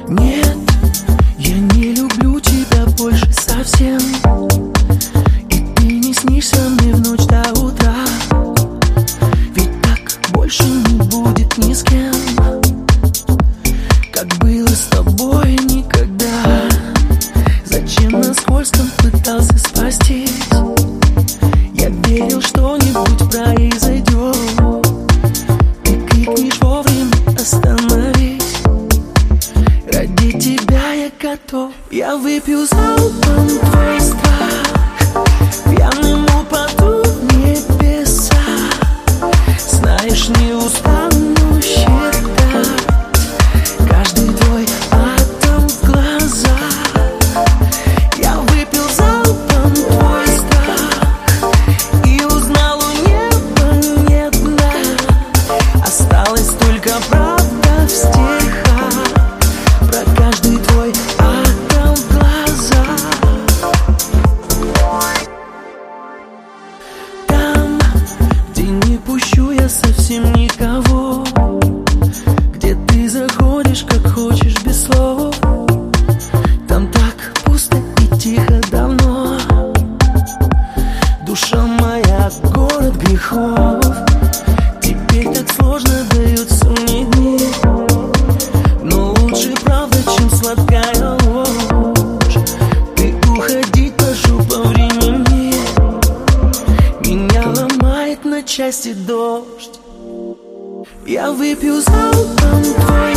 Нет, я не люблю тебя больше совсем, и ты не снишься мне в ночь до утра. Ведь так больше не будет ни с кем, как было с тобой никогда. Зачем на скользком пытался спастись? Я верил, что-нибудь произойдет. Ты крикнешь вовремя остановить. Ради тебя я готов. Я выпью залпом твой страх, пьяным упаду в небеса. Знаешь, не устану считать каждый твой атом в глазах. Я выпил залпом твой страх и узнал, у неба нет дна. Осталась только правда в стихах про каждый твой атом в глазах. Там, где не пущу я совсем никого, где ты заходишь как хочешь без слов. Там так пусто и тихо давно. Душа моя, город грехов. Теперь так сложно даются мне дни, но лучше правда, чем сладкая ложь. Ты уходить прошу по времени, меня ломает на части дождь. Я выпью залпом твой